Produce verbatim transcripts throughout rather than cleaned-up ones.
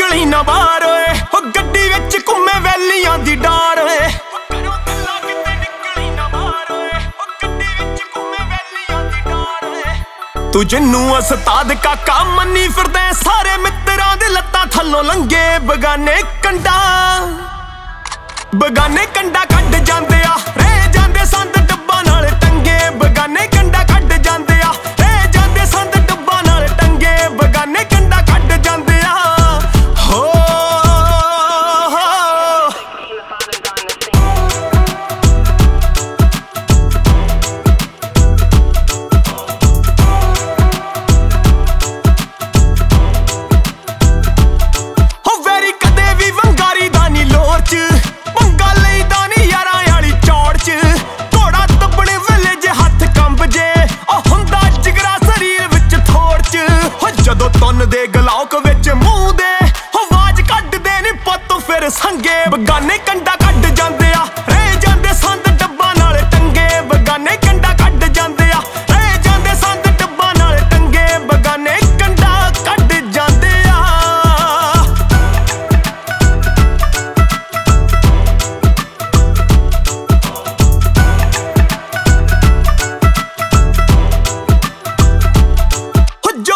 ਨਿਕਲੀ ਨਾ ਬਾਹਰ ਓਏ ਹੋ ਗੱਡੀ ਵਿੱਚ ਘੁੰਮੇ ਵੈਲੀਆਂ ਦੀ ਡਾਰ ਓਏ ਤੂੰ ਜਿੰਨੂੰ ਉਸਤਾਦ ਕਾਕਾ ਮੰਨੀ ਫਿਰਦੇ ਸਾਰੇ ਮਿੱਤਰਾਂ ਦੇ ਲੱਤਾਂ ਥੱਲੋਂ ਲੰਗੇ ਬਗਾਨੇ ਕੰਡਾ ਬਗਾਨੇ ਕੰਡਾ ਕੱਢ ਜਾਂਦੇ ਆ ਰਹਿ ਜਾਂਦੇ ਸੰਦ ਡੱਬਾਂ ਨਾਲ ਟੰਗੇ ਬਗਾਨੇ ਕੰਡਾ ਕੱਢ ਜਾਂਦੇ ਆ ਰਹਿ ਜਾਂਦੇ ਸੰਦ ਡੱਬਾਂ ਨਾਲ ਟੰਗੇ ਬਗਾਨੇ ਕੰਡਾ ਕੱਢ ਜਾਂਦੇ ਆ ਹੋ ਜਦੋਂ ਤੁੰਨ ਦੇ ਗਲੌਕ ਵਿੱਚ ਮੂੰਹ ਦੇ ਆਵਾਜ਼ ਕੱਢਦੇ ਨੀ ਪੁੱਤ ਫਿਰ ਸੰਗੇ ਬਗਾਨੇ ਕੰਡਾ ਕੱਢ ਜਾਂਦੇ ਆ ਰਹਿ ਜਾਂਦੇ ਸੰਦ ਡੱਬਾਂ ਨਾਲ ਟੰਗੇ ਬਗਾਨੇ ਕੰਡਾ ਕੱਢ ਜਾਂਦੇ ਆ ਰਹਿ ਜਾਂਦੇ ਸੰਦ ਡੱਬਾਂ ਨਾਲ ਟੰਗੇ ਬਗਾਨੇ ਕੰਡਾ ਕੱਢ ਜਾਂਦੇ ਆ ਜੋ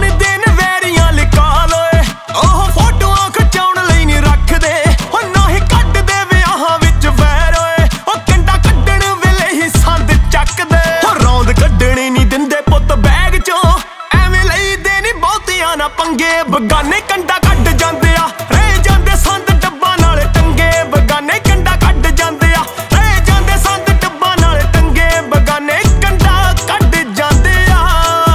ਪੰਗੇ ਬਗਾਨੇ ਕੰਡਾ ਕੱਢ ਜਾਂਦੇ ਆ ਰਹਿ ਜਾਂਦੇ ਸੰਦ ਡੱਬਾਂ ਨਾਲ ਟੰਗੇ ਬਗਾਨੇ ਕੰਡਾ ਕੱਢ ਜਾਂਦੇ ਆ ਰਹਿ ਜਾਂਦੇ ਸੰਦ ਡੱਬਾਂ ਨਾਲ ਟੰਗੇ ਬਗਾਨੇ ਕੰਡਾ ਕੱਢ ਜਾਂਦੇ ਆ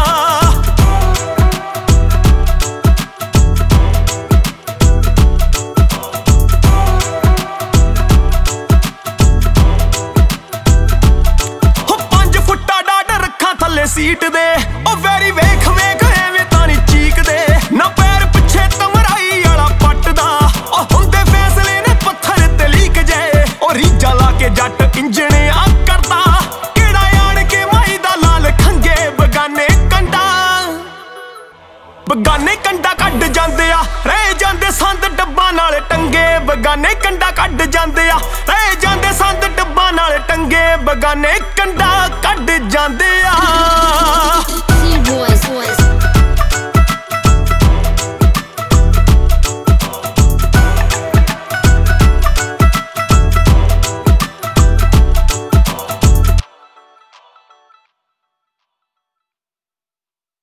ਹੋ ਪੰਜ ਫੁੱਟਾ ਡਾਡ ਰੱਖਾਂ ਥੱਲੇ ਸੀਟ ਦੇ ਉਹ ਵੈਰੀ ਵੇਖ ਵੇਖ ਐਵੇਂ ਤਾਂ ਨੀ ਚੀਕਦੇ ਨਾ ਪੈਰ ਪਿੱਛੇ ਤਮਰਾਈ ਵਾਲਾ ਪੱਟਦਾ ਉਹ ਹੁੰਦੇ ਫੈਸਲੇ ਨੇ ਪੱਥਰ ਤੇ ਲੀਕ ਜੇ ਉਹ ਰੀਜਾ ਲਾ ਕੇ ਜੱਟ ਇੰਜਣ ਆ ਕਰਦਾ ਕਿਹੜਾ ਆਣ ਕੇ ਮਾਈ ਦਾ ਲਾਲ ਖੰਗੇ ਬਗਾਨੇ ਕੰਡਾ ਬਗਾਨੇ ਕੰਡਾ ਕੱਢ ਜਾਂਦੇ ਆ ਰਹਿ ਜਾਂਦੇ ਸੰਦ ਡੱਬਾਂ ਨਾਲ ਟੰਗੇ ਬਗਾਨੇ ਕੰਡਾ ਕੱਢ ਜਾਂਦੇ ਆ ਰਹਿ ਜਾਂਦੇ ਸੰਦ ਡੱਬਾਂ ਨਾਲ ਟੰਗੇ ਬਗਾਨੇ ਕੰਡਾ ਕੱਢ